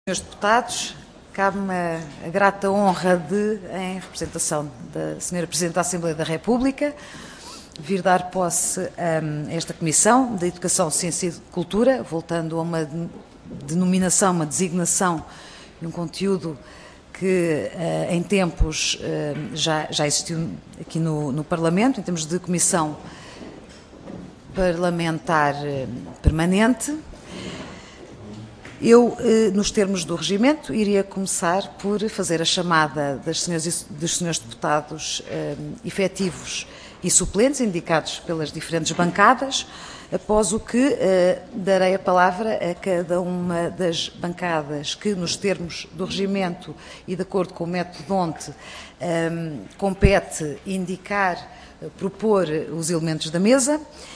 Senhores deputados, cabe-me a grata honra de, em representação da Senhora Presidente da Assembleia da República, vir dar posse a esta Comissão de Educação, Ciência e Cultura, voltando a uma denominação, uma designação e um conteúdo que em tempos já existiu aqui no Parlamento, em termos de Comissão Parlamentar Permanente. Eu, nos termos do regimento, iria começar por fazer a chamada dos senhores deputados efetivos e suplentes, indicados pelas diferentes bancadas, após o que darei a palavra a cada uma das bancadas que, nos termos do regimento e de acordo com o método de onde compete indicar, propor os elementos da mesa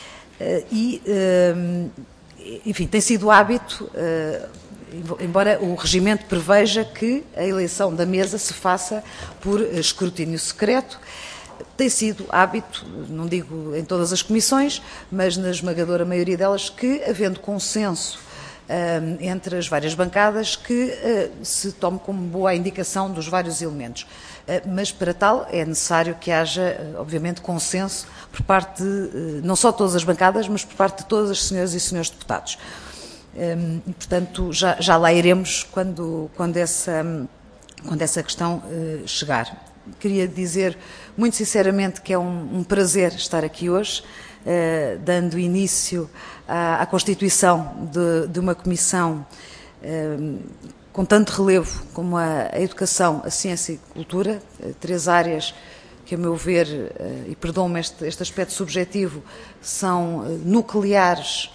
enfim, tem sido hábito, embora o regimento preveja que a eleição da mesa se faça por escrutínio secreto, tem sido hábito, não digo em todas as comissões, mas na esmagadora maioria delas, que, havendo consenso entre as várias bancadas, que se tome como boa a indicação dos vários elementos. Mas para tal é necessário que haja, obviamente, consenso por parte de, não só de todas as bancadas, mas por parte de todas as senhoras e senhores deputados. E, portanto, já lá iremos quando essa questão chegar. Queria dizer muito sinceramente que é um prazer estar aqui hoje, dando início à constituição de uma comissão com tanto relevo como a educação, a ciência e a cultura, três áreas que, a meu ver, e perdoam-me este aspecto subjetivo, são nucleares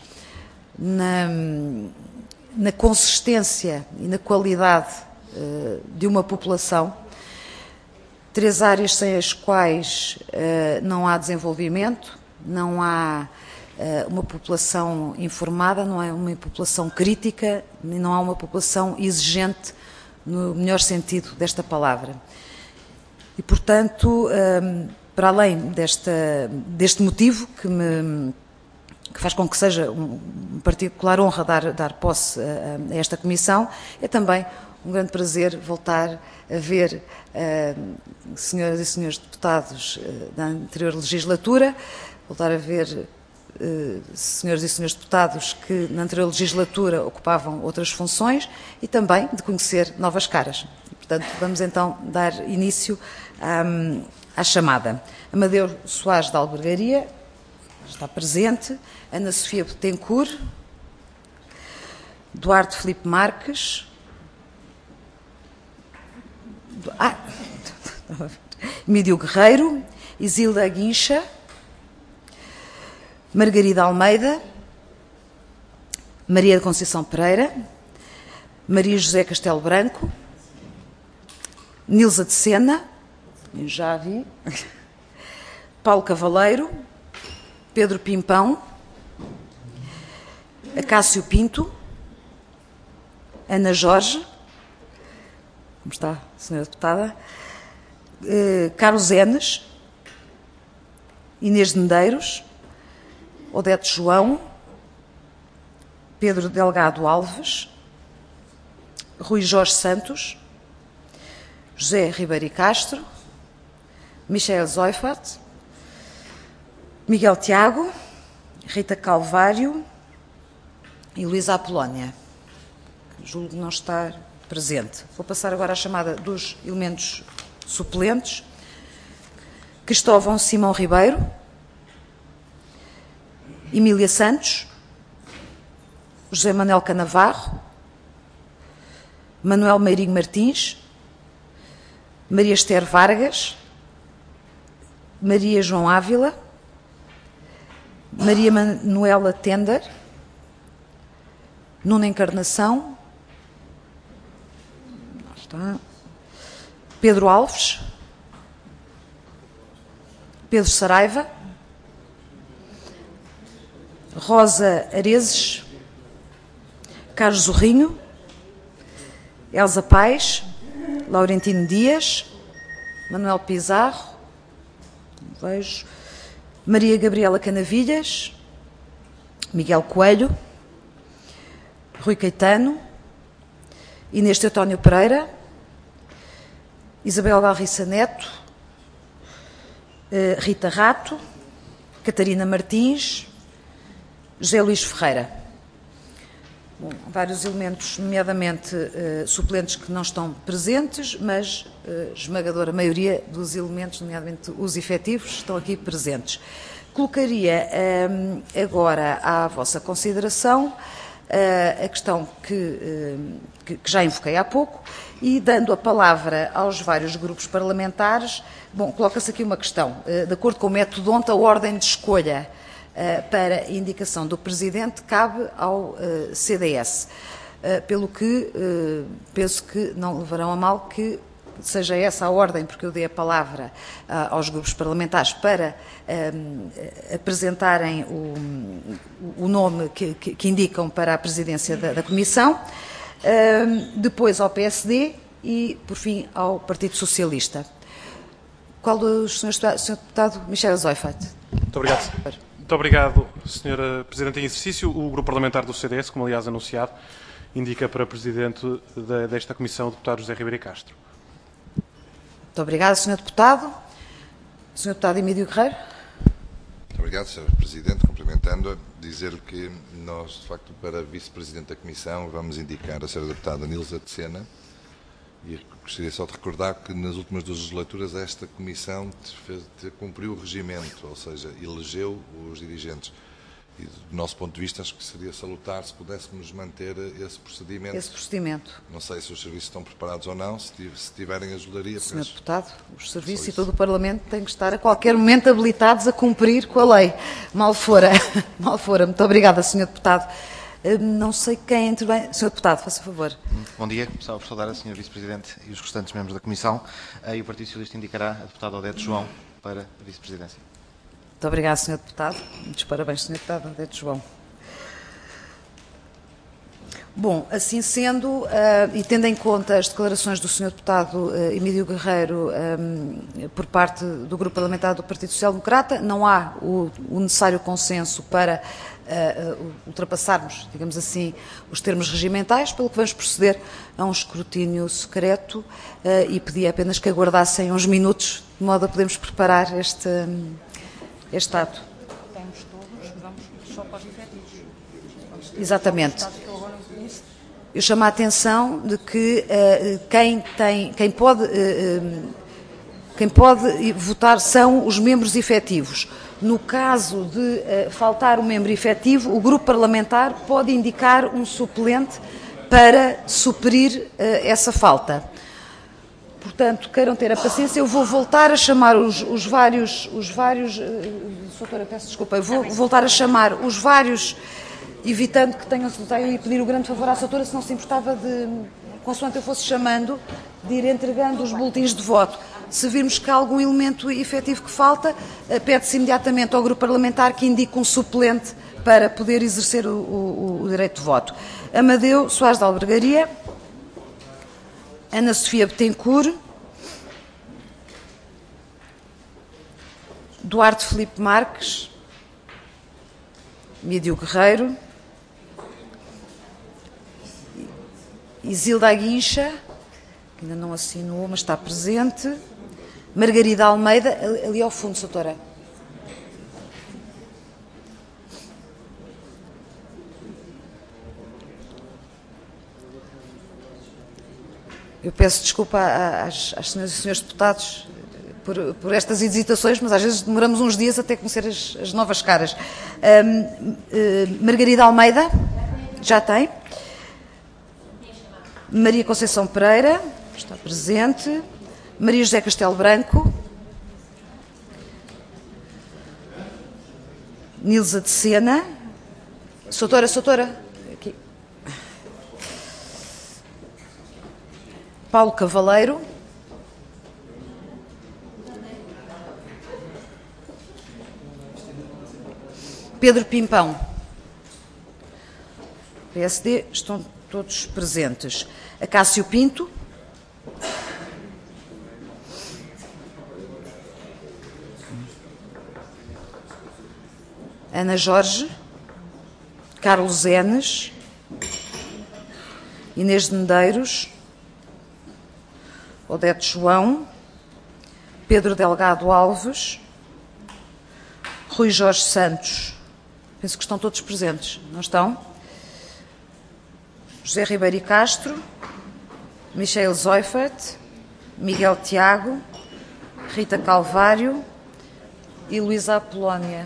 na consistência e na qualidade de uma população, três áreas sem as quais não há desenvolvimento, não há uma população informada, não há uma população crítica e não há uma população exigente no melhor sentido desta palavra. E, portanto, para além deste motivo que faz com que seja uma particular honra dar posse a esta comissão, é também um grande prazer voltar a ver senhoras e senhores deputados da anterior legislatura, voltar a ver senhoras e senhores deputados que na anterior legislatura ocupavam outras funções e também de conhecer novas caras. E, portanto, vamos então dar início à chamada. Amadeu Soares da Albergaria está presente, Ana Sofia Betancourt, Duarte Filipe Marques, Mídio Guerreiro, Isilda Guincha, Margarida Almeida, Maria da Conceição Pereira, Maria José Castelo Branco, Nilza de Sena, já a vi, Paulo Cavaleiro, Pedro Pimpão, Acácio Pinto, Ana Jorge, como está a senhora deputada, Carlos Enes, Inês de Medeiros, Odete João, Pedro Delgado Alves, Rui Jorge Santos, José Ribeiro e Castro, Michel Zoifert, Miguel Tiago, Rita Calvário e Luísa Apolónia, que julgo não estar presente. Vou passar agora à chamada dos elementos suplentes. Cristóvão Simão Ribeiro, Emília Santos, José Manuel Canavarro, Manuel Meirinho Martins, Maria Esther Vargas, Maria João Ávila, Maria Manuela Tender, Nuno Encarnação, Pedro Alves, Pedro Saraiva, Rosa Arezes, Carlos Zorrinho, Elsa Paes, Laurentino Dias, Manuel Pizarro, vejo, Maria Gabriela Canavilhas, Miguel Coelho, Rui Caetano, Inês Teotónio Pereira, Isabel Galriça Neto, Rita Rato, Catarina Martins, José Luís Ferreira. Bom, vários elementos, nomeadamente suplentes que não estão presentes, mas esmagadora maioria dos elementos, nomeadamente os efetivos, estão aqui presentes. Colocaria agora à vossa consideração a questão que já invoquei há pouco e, dando a palavra aos vários grupos parlamentares, bom, coloca-se aqui uma questão. De acordo com o método ONT, a ordem de escolha para indicação do Presidente cabe ao CDS, pelo que penso que não levarão a mal que seja essa a ordem, porque eu dei a palavra aos grupos parlamentares para apresentarem o nome que indicam para a presidência da Comissão, depois ao PSD e, por fim, ao Partido Socialista. Qual dos senhores deputado? Michel Zoifat. Muito obrigado. Muito obrigado, Sra. Presidente em exercício. O Grupo Parlamentar do CDS, como aliás anunciado, indica para Presidente desta Comissão o deputado José Ribeiro Castro. Muito obrigada, Sr. Deputado. Sr. Deputado Emílio Guerreiro. Muito obrigado, Sr. Presidente. Cumprimentando-a, dizer que nós, de facto, para Vice-Presidente da Comissão, vamos indicar a Sra. Deputada Nilza de Sena. E gostaria só de recordar que nas últimas duas legislaturas esta Comissão cumpriu o regimento, ou seja, elegeu os dirigentes. E do nosso ponto de vista acho que seria salutar se pudéssemos manter esse procedimento. Não sei se os serviços estão preparados ou não, se tiverem ajudaria. Sr. Deputado, os serviços e todo o Parlamento têm que estar a qualquer momento habilitados a cumprir com a lei. Mal fora. Muito obrigada, Sr. Deputado. Não sei quem intervém. Sr. Deputado, faça favor. Bom dia. Começava por saudar a Sra. Vice-Presidente e os restantes membros da Comissão. E o Partido Socialista indicará a deputada Odete João para a Vice-Presidência. Muito obrigado, Sr. Deputado. Muitos parabéns, Sr. Deputado Odete João. Bom, assim sendo, e tendo em conta as declarações do Sr. Deputado Emílio Guerreiro por parte do Grupo Parlamentar do Partido Social Democrata, não há o necessário consenso para ultrapassarmos, digamos assim, os termos regimentais, pelo que vamos proceder a um escrutínio secreto e pedi apenas que aguardassem uns minutos, de modo a podermos preparar este ato. Temos todos, vamos só para os efetivos. Exatamente. Eu chamo a atenção de que quem pode votar são os membros efetivos. No caso de faltar um membro efetivo, o grupo parlamentar pode indicar um suplente para suprir essa falta. Portanto, queiram ter a paciência, eu vou voltar a chamar os vários, doutora, peço desculpa, eu vou voltar a chamar os vários, evitando que tenham e pedir o grande favor à doutora, se não se importava de, consoante eu fosse chamando, de ir entregando os boletins de voto. Se virmos que há algum elemento efetivo que falta, pede-se imediatamente ao grupo parlamentar que indique um suplente para poder exercer o direito de voto. Amadeu Soares de Albergaria, Ana Sofia Betancourt, Duarte Filipe Marques, Emílio Guerreiro, Isilda Aguincha, que ainda não assinou, mas está presente, Margarida Almeida, ali ao fundo, doutora. Eu peço desculpa às senhoras e senhores deputados por estas hesitações, mas às vezes demoramos uns dias até conhecer as novas caras. Margarida Almeida, já tem. Maria Conceição Pereira, está presente. Maria José Castelo Branco. Nilza de Sena. Soutora. Aqui. Paulo Cavaleiro. Pedro Pimpão. PSD, estão todos presentes. Acácio Pinto. Ana Jorge. Carlos Enes. Inês de Medeiros, Odete João, Pedro Delgado Alves, Rui Jorge Santos. Penso que estão todos presentes, não estão? José Ribeiro e Castro, Michel Zoifert, Miguel Tiago, Rita Calvário e Luísa Apolónia.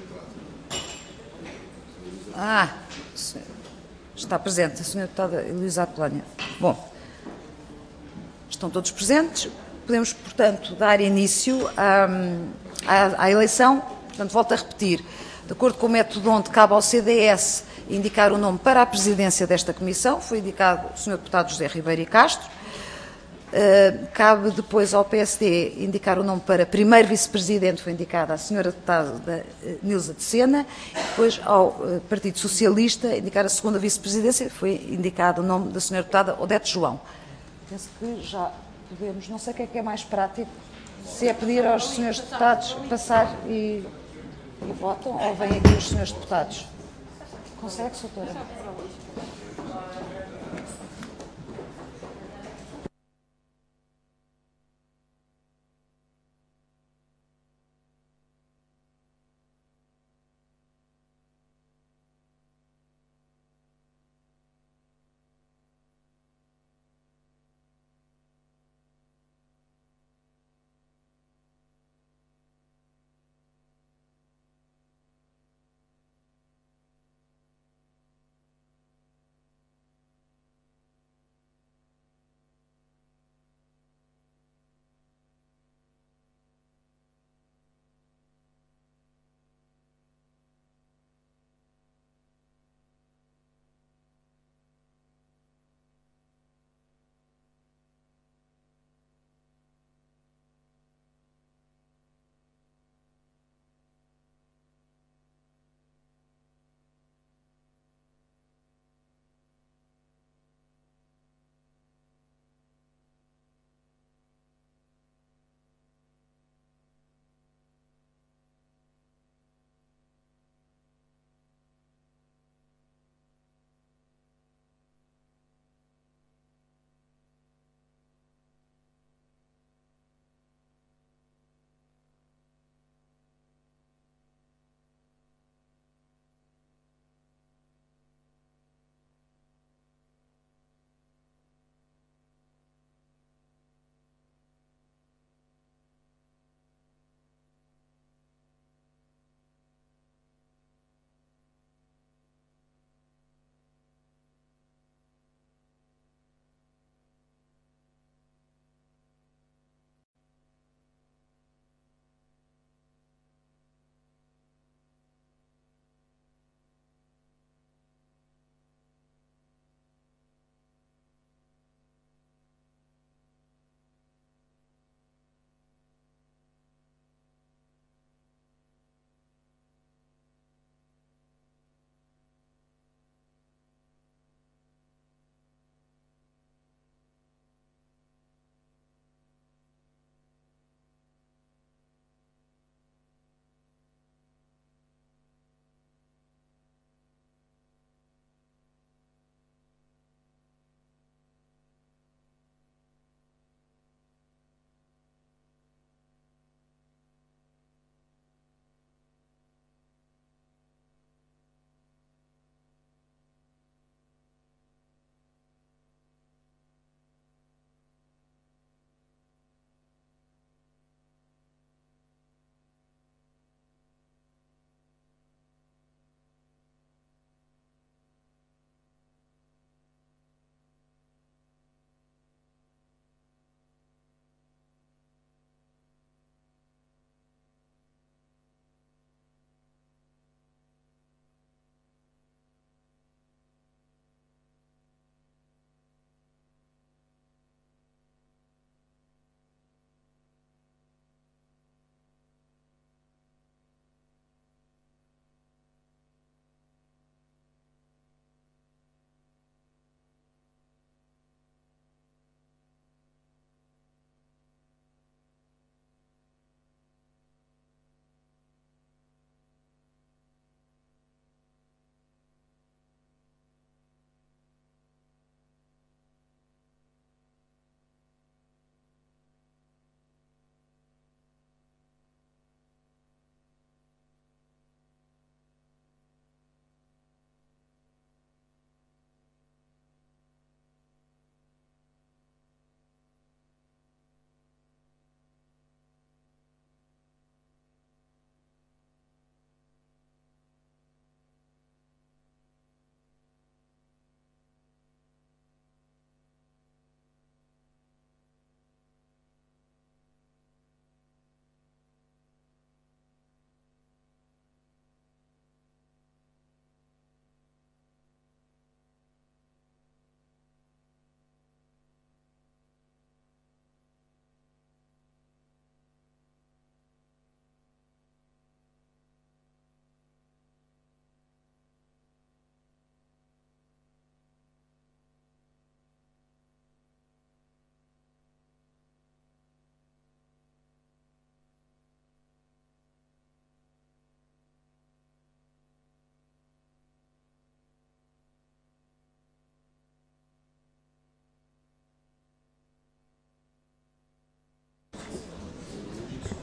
Está presente a senhora deputada Luísa Apolónia. Bom, estão todos presentes. Podemos, portanto, dar início à eleição. Portanto, volto a repetir. De acordo com o método onde cabe ao CDS indicar o nome para a presidência desta comissão, foi indicado o Sr. Deputado José Ribeiro e Castro. Cabe depois ao PSD indicar o nome para primeiro vice-presidente, foi indicada a Sra. Deputada Nilza de Sena. Depois ao Partido Socialista indicar a segunda vice-presidência, foi indicado o nome da Sra. Deputada Odete João. Penso que já podemos, não sei o que é mais prático, se é pedir aos senhores deputados passar e votam, ou vêm aqui os senhores deputados. Consegue, doutora?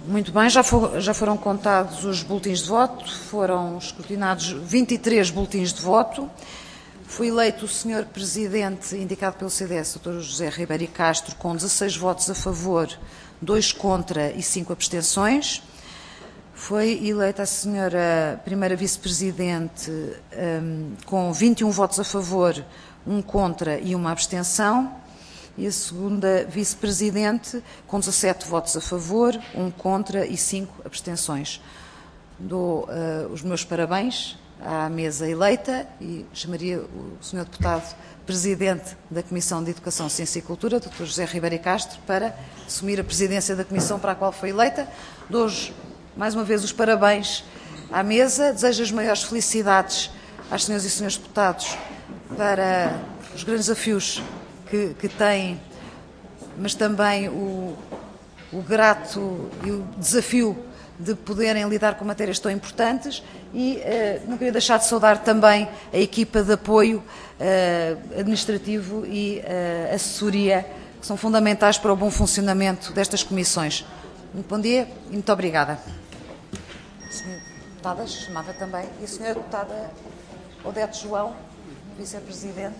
Muito bem, já foram contados os boletins de voto, foram escrutinados 23 boletins de voto. Foi eleito o Sr. Presidente, indicado pelo CDS, Dr. José Ribeiro Castro, com 16 votos a favor, 2 contra e 5 abstenções. Foi eleita a Sra. Primeira Vice-Presidente com 21 votos a favor, 1 contra e 1 abstenção. E a Segunda Vice-Presidente com 17 votos a favor, 1 contra e 5 abstenções. Dou os meus parabéns à mesa eleita e chamaria o Sr. Deputado Presidente da Comissão de Educação, Ciência e Cultura, Dr. José Ribeiro Castro, para assumir a presidência da Comissão para a qual foi eleita. Dou-os mais uma vez os parabéns à mesa, desejo as maiores felicidades às senhoras e senhores deputados para os grandes desafios que têm, mas também o grato e o desafio de poderem lidar com matérias tão importantes e não queria deixar de saudar também a equipa de apoio administrativo e assessoria, que são fundamentais para o bom funcionamento destas comissões. Muito bom dia e muito obrigada. A senhora deputada chamava também, e a senhora deputada Odete João, vice-presidente.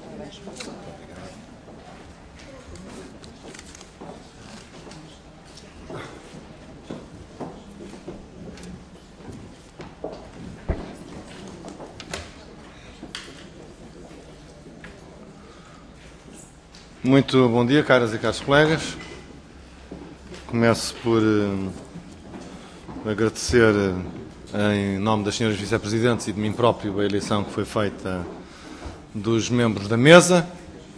Muito bom dia, caras e caros colegas. Começo por agradecer, em nome das senhoras vice-presidentes e de mim próprio, a eleição que foi feita dos membros da mesa.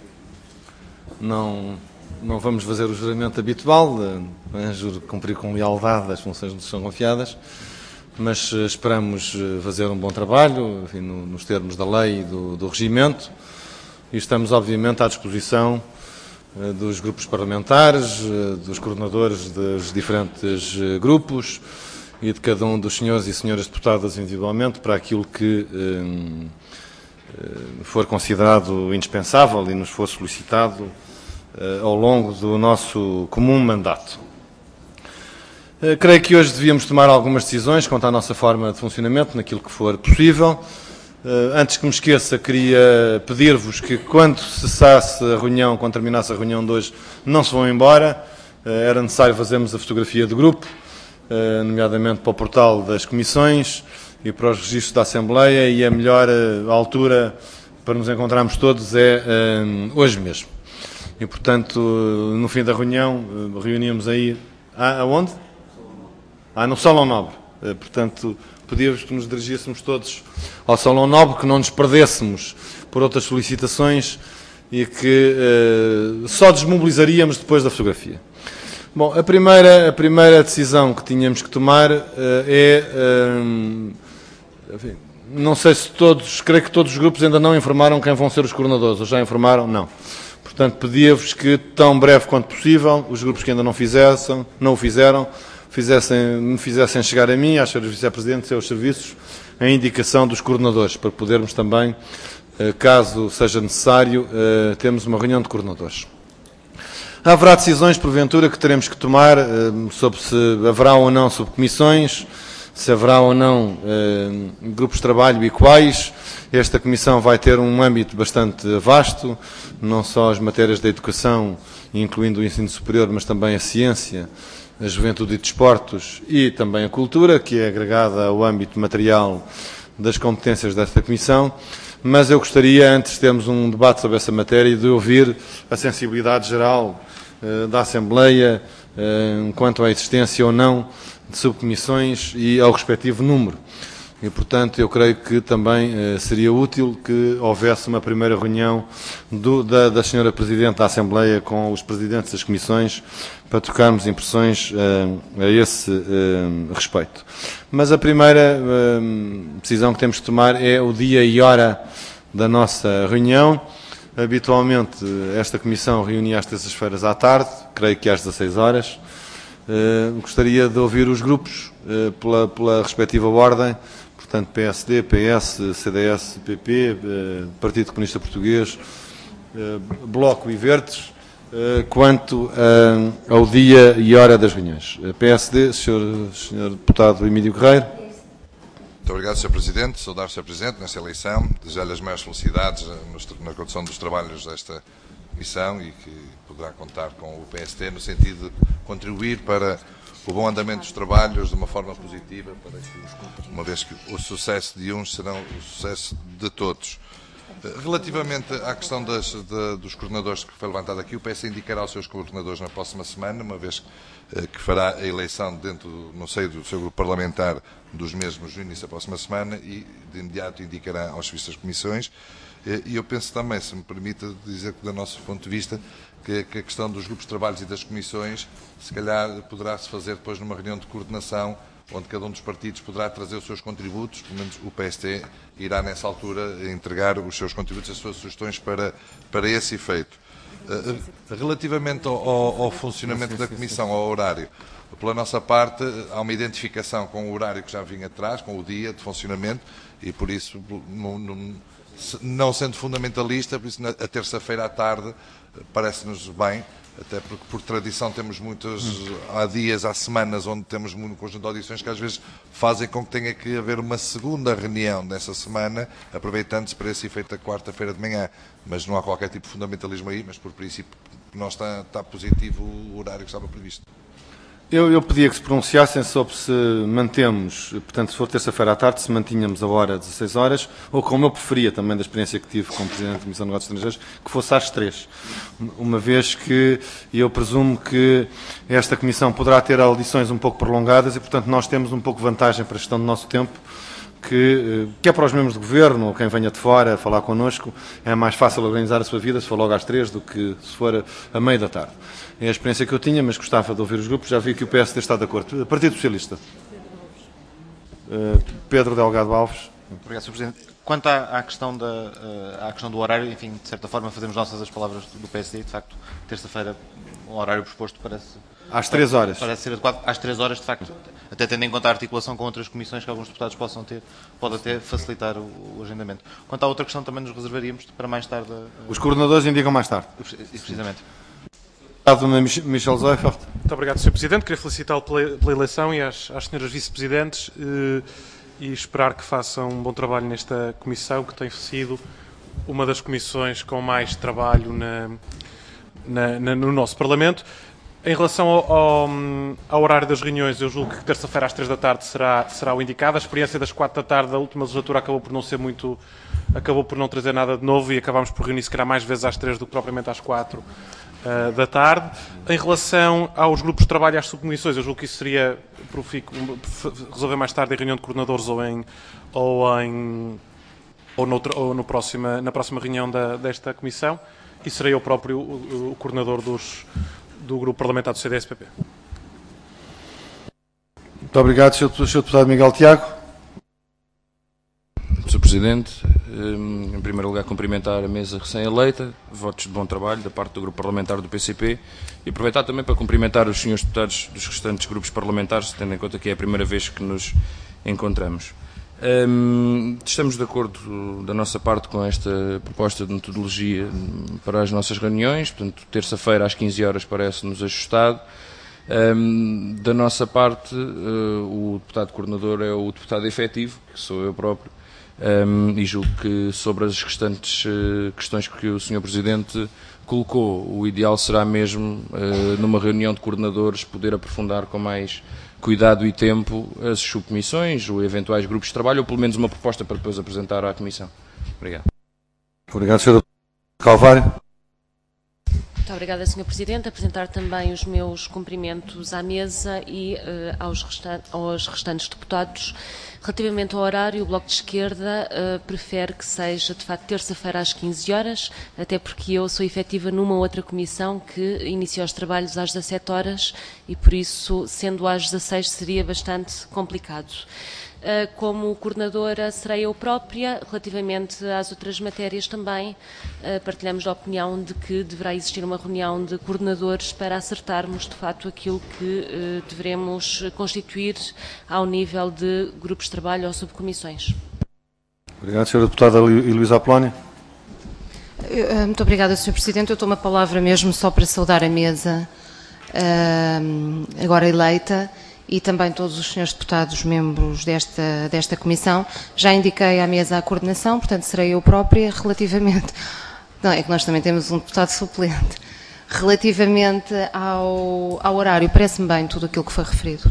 Não vamos fazer o juramento habitual, juro cumprir com lealdade as funções que nos são confiadas, mas esperamos fazer um bom trabalho, enfim, nos termos da lei e do regimento, e estamos, obviamente, à disposição dos grupos parlamentares, dos coordenadores dos diferentes grupos e de cada um dos senhores e senhoras deputadas individualmente para aquilo que for considerado indispensável e nos for solicitado ao longo do nosso comum mandato. Creio que hoje devíamos tomar algumas decisões quanto à nossa forma de funcionamento, naquilo que for possível. Antes que me esqueça, queria pedir-vos que, quando cessasse a reunião, quando terminasse a reunião de hoje, não se vão embora. Era necessário fazermos a fotografia de grupo, nomeadamente para o portal das comissões e para os registros da Assembleia, e a melhor altura para nos encontrarmos todos é hoje mesmo. E, portanto, no fim da reunião, reuníamos aí... aonde? No Salão Nobre. Portanto, pedia-vos que nos dirigíssemos todos ao Salão Nobre, que não nos perdêssemos por outras solicitações e que só desmobilizaríamos depois da fotografia. Bom, a primeira decisão que tínhamos que tomar enfim, não sei se todos, creio que todos os grupos ainda não informaram quem vão ser os coordenadores, ou já informaram? Não. Portanto, pedia-vos que, tão breve quanto possível, os grupos que ainda não o fizeram, me fizessem chegar a mim, às senhoras vice-presidentes e aos serviços, a indicação dos coordenadores, para podermos também, caso seja necessário, termos uma reunião de coordenadores. Haverá decisões, porventura, que teremos que tomar sobre se haverá ou não subcomissões, se haverá ou não grupos de trabalho e quais. Esta comissão vai ter um âmbito bastante vasto, não só as matérias da educação, incluindo o ensino superior, mas também a ciência, a juventude e desportos e também a cultura, que é agregada ao âmbito material das competências desta comissão. Mas eu gostaria, antes de termos um debate sobre essa matéria, de ouvir a sensibilidade geral da Assembleia quanto à existência ou não de subcomissões e ao respectivo número. E, portanto, eu creio que também seria útil que houvesse uma primeira reunião da Senhora Presidente da Assembleia com os Presidentes das Comissões para trocarmos impressões a esse respeito. Mas a primeira decisão que temos que tomar é o dia e hora da nossa reunião. Habitualmente, esta Comissão reunia às terças-feiras à tarde, creio que às 16 horas. Gostaria de ouvir os grupos pela respectiva ordem. Portanto, PSD, PS, CDS, PP, Partido Comunista Português, Bloco e Verdes, Quanto ao dia e hora das reuniões. PSD, Sr. Deputado Emílio Guerreiro. Muito obrigado, Sr. Presidente. Saudar o Sr. Presidente nesta eleição. Desejar-lhe as maiores felicidades na condução dos trabalhos desta comissão e que poderá contar com o PSD no sentido de contribuir para o bom andamento dos trabalhos de uma forma positiva, para que, uma vez que o sucesso de uns será o sucesso de todos. Relativamente à questão dos coordenadores que foi levantada aqui, o PS indicará os seus coordenadores na próxima semana, uma vez que fará a eleição dentro, no seio do seu grupo parlamentar dos mesmos no início da próxima semana e de imediato indicará aos serviços das comissões. E eu penso também, se me permite dizer que, do nosso ponto de vista, que a questão dos grupos de trabalhos e das comissões, se calhar poderá-se fazer depois numa reunião de coordenação, onde cada um dos partidos poderá trazer os seus contributos, pelo menos o PST irá nessa altura entregar os seus contributos, as suas sugestões para esse efeito. Relativamente ao funcionamento da Comissão, ao horário, pela nossa parte há uma identificação com o horário que já vinha atrás, com o dia de funcionamento e por isso, não sendo fundamentalista, por isso a terça-feira à tarde parece-nos bem, até porque por tradição temos há dias, há semanas onde temos um conjunto de audições que às vezes fazem com que tenha que haver uma segunda reunião nessa semana, aproveitando-se para esse efeito da quarta-feira de manhã. Mas não há qualquer tipo de fundamentalismo aí, mas por princípio não está positivo o horário que estava previsto. Eu pedia que se pronunciassem sobre se mantemos, portanto, se for terça-feira à tarde, se mantínhamos a hora 16 horas, ou como eu preferia também da experiência que tive como Presidente da Comissão de Negócios Estrangeiros, que fosse às 3. Uma vez que eu presumo que esta Comissão poderá ter audições um pouco prolongadas e, portanto, nós temos um pouco de vantagem para a gestão do nosso tempo, que é para os membros do Governo, ou quem venha de fora falar connosco, é mais fácil organizar a sua vida se for logo às 3 do que se for a meio da tarde. É a experiência que eu tinha, mas gostava de ouvir os grupos. Já vi que o PSD está de acordo. Partido Socialista. Pedro Delgado Alves. Obrigado, Sr. Presidente. Quanto à questão do horário, enfim, de certa forma fazemos nossas as palavras do PSD. De facto, terça-feira, o horário proposto parece... Às 3 horas. Parece ser adequado. Às 3 horas, de facto, até tendo em conta a articulação com outras comissões que alguns deputados possam ter, pode até facilitar o agendamento. Quanto à outra questão, também nos reservaríamos para mais tarde... Os coordenadores indicam mais tarde. Precisamente. Michel Zeifert. Muito obrigado, Sr. Presidente. Queria felicitá-lo pela eleição e às senhoras vice-presidentes e esperar que façam um bom trabalho nesta comissão, que tem sido uma das comissões com mais trabalho no nosso Parlamento. Em relação ao horário das reuniões, eu julgo que terça-feira às 3 da tarde será o indicado. A experiência das 4 da tarde da última legislatura acabou por não trazer nada de novo e acabámos por reunir se calhar mais vezes às 3 do que propriamente às 4 da tarde. Em relação aos grupos de trabalho e às subcomissões, eu julgo que isso seria resolver mais tarde em reunião de coordenadores na próxima reunião desta comissão, e serei eu próprio o coordenador do grupo parlamentar do CDS-PP. Muito obrigado, Sr. Deputado Miguel Tiago. Sr. Presidente, em primeiro lugar cumprimentar a mesa recém-eleita, votos de bom trabalho da parte do grupo parlamentar do PCP e aproveitar também para cumprimentar os senhores deputados dos restantes grupos parlamentares, tendo em conta que é a primeira vez que nos encontramos. Estamos de acordo da nossa parte com esta proposta de metodologia para as nossas reuniões, portanto, terça-feira às 15 horas parece-nos ajustado. Da nossa parte, o deputado coordenador é o deputado efetivo, que sou eu próprio, e julgo que sobre as restantes questões que o Sr. Presidente colocou, o ideal será mesmo, numa reunião de coordenadores, poder aprofundar com mais cuidado e tempo as subcomissões ou eventuais grupos de trabalho, ou pelo menos uma proposta para depois apresentar à Comissão. Obrigado. Obrigado, Sr. Calvário. Muito obrigada, Sr. Presidente. Apresentar também os meus cumprimentos à mesa e aos restantes deputados. Relativamente ao horário, o Bloco de Esquerda prefere que seja, de facto, terça-feira às 15 horas, até porque eu sou efetiva numa outra comissão que inicia os trabalhos às 17 horas e, por isso, sendo às 16, seria bastante complicado. Como coordenadora serei eu própria. Relativamente às outras matérias também partilhamos a opinião de que deverá existir uma reunião de coordenadores para acertarmos de facto aquilo que devemos constituir ao nível de grupos de trabalho ou subcomissões. Obrigado, Sra. Deputada Heloísa Apolónia. Muito obrigada, Sr. Presidente. Eu tomo a palavra mesmo só para saudar a mesa agora eleita e também todos os senhores deputados membros desta comissão. Já indiquei à mesa a coordenação, portanto serei eu própria relativamente... Não, é que nós também temos um deputado suplente. Relativamente ao horário, parece-me bem tudo aquilo que foi referido.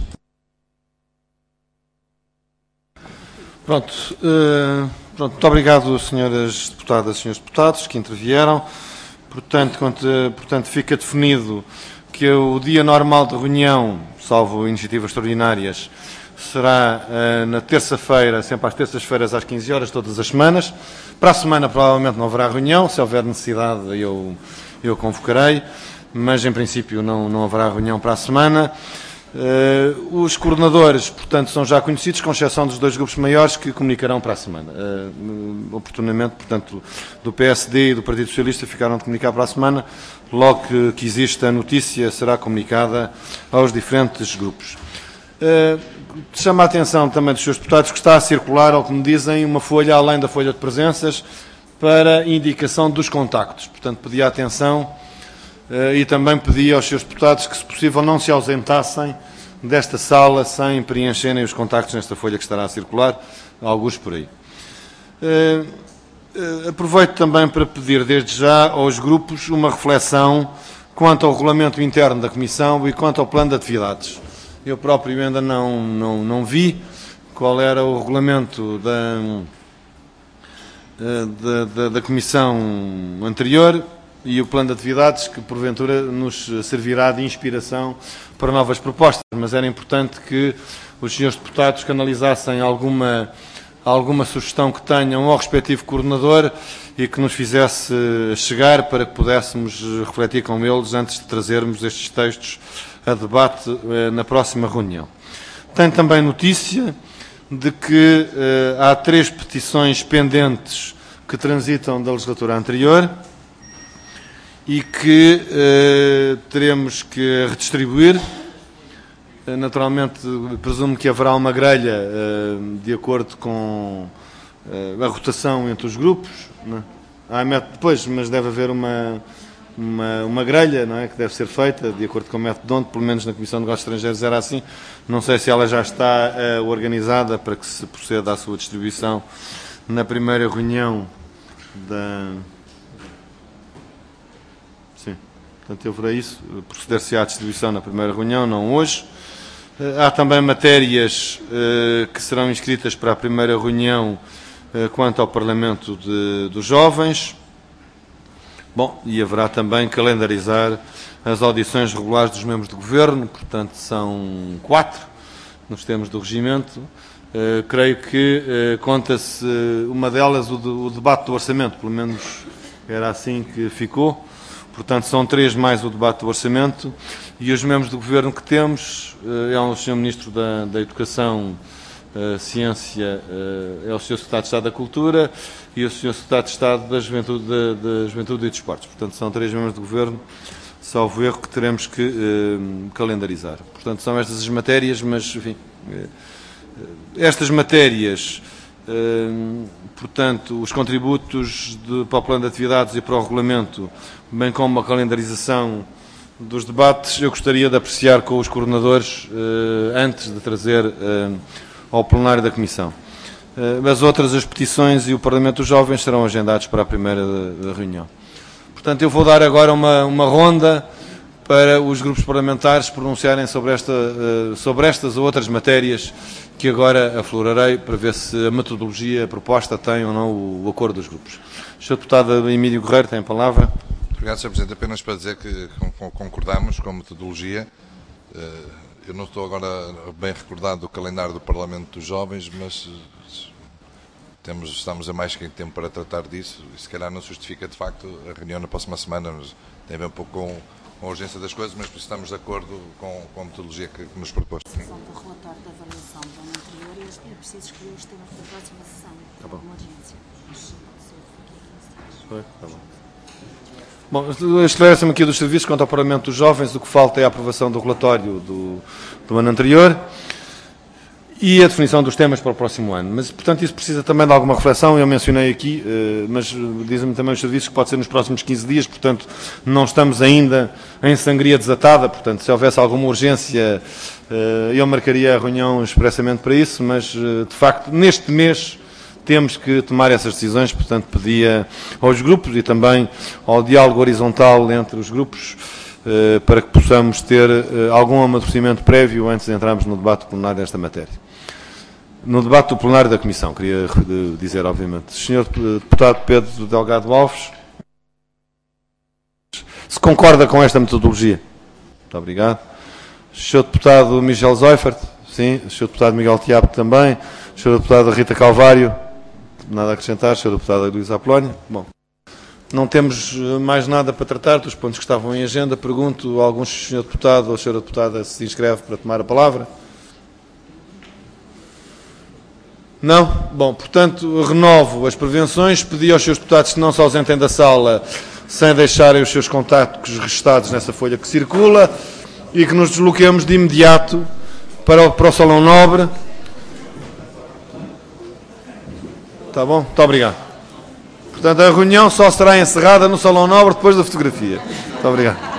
Pronto, muito obrigado, senhoras deputadas e senhores deputados que intervieram. Portanto, fica definido que o dia normal de reunião, salvo iniciativas extraordinárias, será na terça-feira, sempre às terças-feiras às 15 horas, todas as semanas. Para a semana provavelmente não haverá reunião, se houver necessidade eu convocarei, mas em princípio não haverá reunião para a semana. Os coordenadores, portanto, são já conhecidos, com exceção dos dois grupos maiores que comunicarão para a semana. Oportunamente, portanto, do PSD e do Partido Socialista ficaram de comunicar para a semana. Logo que existe a notícia, será comunicada aos diferentes grupos. Chama a atenção também dos seus deputados que está a circular, ao que me dizem, uma folha além da folha de presenças para indicação dos contactos. Portanto, pedi atenção e também pedi aos seus deputados que, se possível, não se ausentassem desta sala sem preencherem os contactos nesta folha que estará a circular, alguns por aí. Aproveito também para pedir desde já aos grupos uma reflexão quanto ao regulamento interno da Comissão e quanto ao plano de atividades. Eu próprio ainda não vi qual era o regulamento da Comissão anterior e o plano de atividades que, porventura, nos servirá de inspiração para novas propostas. Mas era importante que os senhores deputados canalizassem alguma sugestão que tenham ao respectivo coordenador e que nos fizesse chegar para que pudéssemos refletir com eles antes de trazermos estes textos a debate na próxima reunião. Tenho também notícia de que há 3 petições pendentes que transitam da legislatura anterior e que teremos que redistribuir. Naturalmente, presumo que haverá uma grelha de acordo com a rotação entre os grupos. Não é? Há método depois, mas deve haver uma grelha, não é, que deve ser feita de acordo com o método de onde, pelo menos na Comissão de Negócios Estrangeiros era assim. Não sei se ela já está organizada para que se proceda à sua distribuição na primeira reunião da... Sim, portanto eu verei isso, proceder-se à distribuição na primeira reunião, não hoje. Há também matérias que serão inscritas para a primeira reunião quanto ao Parlamento dos Jovens. Bom, e haverá também calendarizar as audições regulares dos membros do Governo, portanto são 4 nos termos do regimento. Creio que conta-se uma delas o debate do orçamento, pelo menos era assim que ficou. Portanto, são 3 mais o debate do orçamento e os membros do Governo que temos é o Sr. Ministro da Educação, Ciência, é o Sr. Secretário de Estado da Cultura e o Sr. Secretário de Estado da Juventude e Desportos. Portanto, são 3 membros do Governo, salvo erro, que teremos que calendarizar. Portanto, são estas as matérias, mas, enfim, estas matérias, portanto, os contributos para o plano de atividades e para o regulamento, bem como a calendarização dos debates, eu gostaria de apreciar com os coordenadores antes de trazer ao plenário da Comissão. As outras, as petições e o Parlamento dos Jovens serão agendados para a primeira reunião. Portanto, eu vou dar agora uma ronda para os grupos parlamentares pronunciarem sobre estas ou outras matérias que agora aflorarei para ver se a metodologia, a proposta tem ou não o acordo dos grupos. Sr. Deputado Emílio Guerreiro tem a palavra. Obrigado, Sr. Presidente. Apenas para dizer que concordamos com a metodologia. Eu não estou agora bem recordado do calendário do Parlamento dos Jovens, mas estamos a mais que tempo para tratar disso e se calhar não justifica de facto a reunião na próxima semana, mas tem a ver um pouco com a urgência das coisas, mas estamos de acordo com a metodologia que nos propôs. A sessão do relatório da avaliação do ano anterior e é preciso escolher os temas da próxima sessão, com alguma urgência. Mas se pode ser Tá bom. Bom, esclarece-me aqui dos serviços quanto ao Parlamento dos Jovens, o que falta é a aprovação do relatório do ano anterior e a definição dos temas para o próximo ano. Mas, portanto, isso precisa também de alguma reflexão. Eu mencionei aqui, mas dizem-me também os serviços que pode ser nos próximos 15 dias, portanto, não estamos ainda em sangria desatada, portanto, se houvesse alguma urgência, eu marcaria a reunião expressamente para isso, mas, de facto, neste mês temos que tomar essas decisões, portanto, pedia aos grupos e também ao diálogo horizontal entre os grupos, para que possamos ter algum amadurecimento prévio antes de entrarmos no debate plenário desta matéria. No debate do plenário da Comissão, queria dizer, obviamente, Sr. Deputado Pedro Delgado Alves, se concorda com esta metodologia? Muito obrigado. Sr. Deputado Michel Zoifert, sim. Sr. Deputado Miguel Tiago também. Sr. Deputada Rita Calvário, nada a acrescentar. Sr. Deputada Luísa Apolónia. Bom. Não temos mais nada para tratar dos pontos que estavam em agenda. Pergunto a alguns Sr. Deputado ou Sra. Deputada se inscreve para tomar a palavra. Não? Bom, portanto, renovo as prevenções. Pedi aos Srs. Deputados que não se ausentem da sala sem deixarem os seus contactos registados nessa folha que circula e que nos desloquemos de imediato para o Salão Nobre. Está bom? Muito obrigado. Portanto, a reunião só será encerrada no Salão Nobre depois da fotografia. Muito obrigado.